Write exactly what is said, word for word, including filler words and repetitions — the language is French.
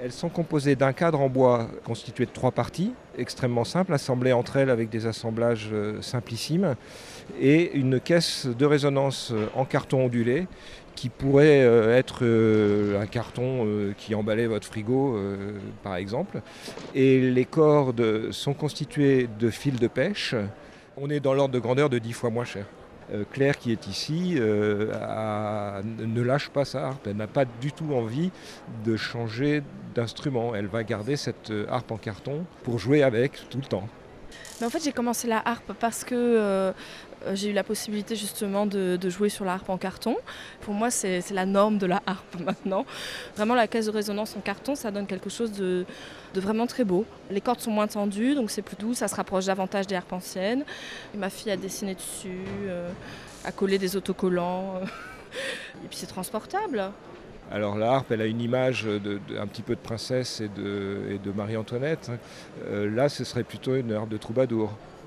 Elles sont composées d'un cadre en bois constitué de trois parties, extrêmement simples, assemblées entre elles avec des assemblages euh, simplissimes, et une caisse de résonance euh, en carton ondulé qui pourrait euh, être euh, un carton euh, qui emballait votre frigo, euh, par exemple. Et les cordes sont constituées de fils de pêche. On est dans l'ordre de grandeur de dix fois moins cher. Euh, Claire, qui est ici, euh, a- ne lâche pas sa harpe. Elle n'a pas du tout envie de changer d'instrument. Elle va garder cette euh, harpe en carton pour jouer avec tout le temps. Mais en fait, j'ai commencé la harpe parce que euh, euh, j'ai eu la possibilité justement de, de jouer sur la harpe en carton. Pour moi, c'est c'est la norme de la harpe maintenant. Vraiment, la caisse de résonance en carton, ça donne quelque chose de, de vraiment très beau. Les cordes sont moins tendues, donc c'est plus doux, ça se rapproche davantage des harpes anciennes. Et ma fille a dessiné dessus, euh, a collé des autocollants. euh. Et puis c'est transportable. Alors la harpe, elle a une image de, de- un petit peu de princesse et de, et de Marie-Antoinette. Euh, là, ce serait plutôt une harpe de troubadour.